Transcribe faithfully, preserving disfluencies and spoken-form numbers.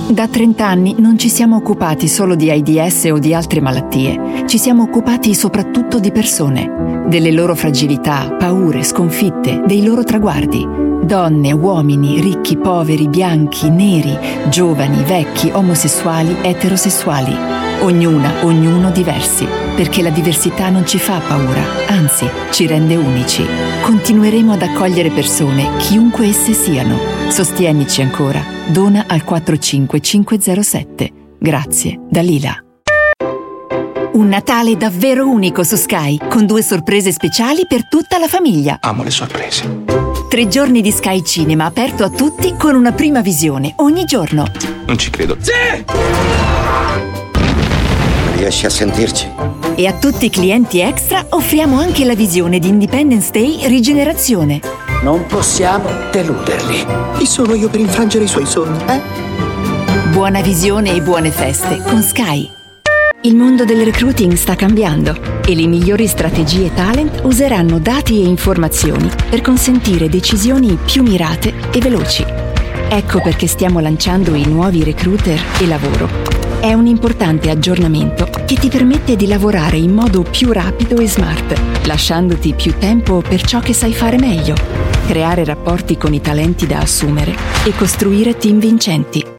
Da trenta anni non ci siamo occupati solo di AIDS o di altre malattie, ci siamo occupati soprattutto di persone, delle loro fragilità, paure, sconfitte, dei loro traguardi. Donne, uomini, ricchi, poveri, bianchi, neri, giovani, vecchi, omosessuali, eterosessuali. Ognuna, ognuno diversi, perché la diversità non ci fa paura, anzi, ci rende unici. Continueremo ad accogliere persone, chiunque esse siano. Sostienici ancora. Dona al quattro cinque cinque zero sette. Grazie, da Lila. Un Natale davvero unico su Sky, con due sorprese speciali per tutta la famiglia. Amo le sorprese. Tre giorni di Sky Cinema aperto a tutti con una prima visione ogni giorno. Non ci credo. Sì! Riesci a sentirci? E a tutti i clienti extra offriamo anche la visione di Independence Day Rigenerazione. Non possiamo deluderli. Chi sono io per infrangere i suoi sogni, eh? Buona visione e buone feste con Sky. Il mondo del recruiting sta cambiando e le migliori strategie talent useranno dati e informazioni per consentire decisioni più mirate e veloci. Ecco perché stiamo lanciando i nuovi recruiter e lavoro. È un importante aggiornamento che ti permette di lavorare in modo più rapido e smart, lasciandoti più tempo per ciò che sai fare meglio, creare rapporti con i talenti da assumere e costruire team vincenti.